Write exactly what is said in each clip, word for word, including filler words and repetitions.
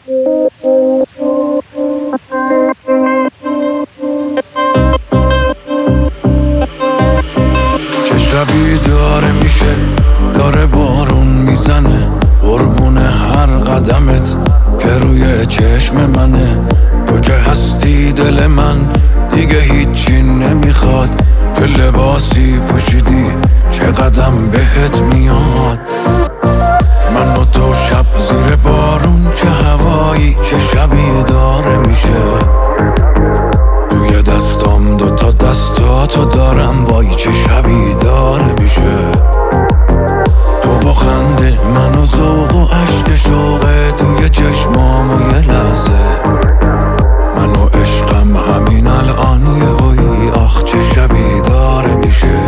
چه شبی داره میشه، داره بارون میزنه قربون هر قدمت که روی چشم منه. تو که هستی دل من دیگه هیچی نمیخواد، چه لباسی پوشیدی چه قدم بهت میاد. من و تو شب زیر بارون، چه هوایی چه شبی داره میشه. توی دستام دوتا دستاتو دارم، وای چه شبی داره میشه. تو با خنده من و ذوق و عشق شوقه توی چشمام و یه لحظه. من و عشقم همین الان یه هوی، آخ چه شبی داره میشه.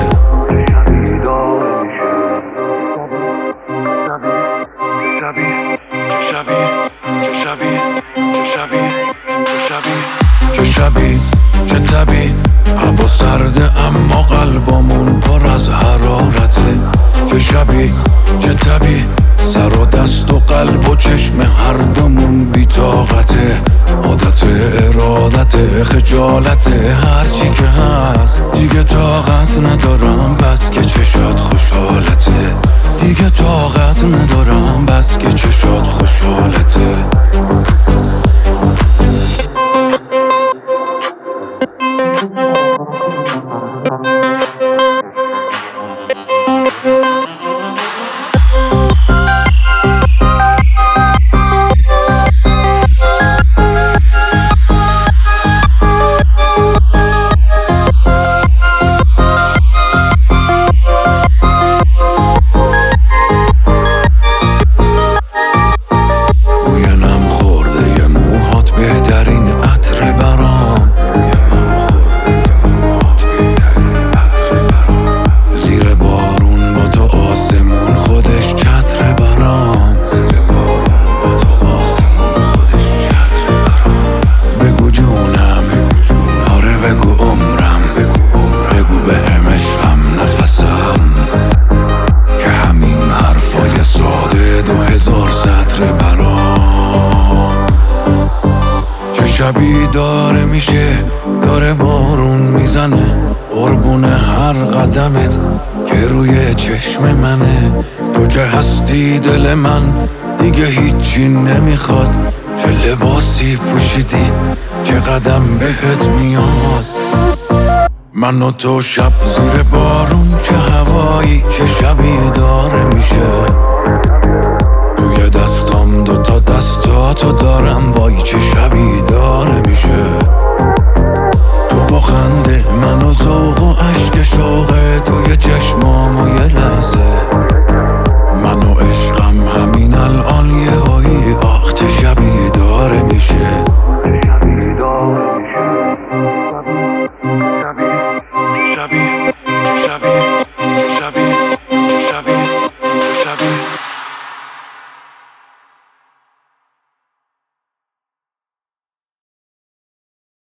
شبی شبی چه شبی چه شبی چه شبی چه شبی چه تبی. هوا سرده اما قلبمون پر از حرارته. چه شبی چه تبی، سر و دست و قلب و چشم هر دومون بی طاقته. عادت ارادت خجالت هرچی که هست، دیگه طاقت ندارم بس که چشات خوشحالته. دیگه طاقت ندارم بس که چشات خوشحالته. شبی داره میشه، داره بارون میزنه قربون هر قدمت که روی چشم منه. تو که هستی دل من دیگه هیچی نمیخواد، چه لباسی پوشیدی چه قدم بهت میاد. من و تو شب زیر بارون، چه هوایی چه شبی داره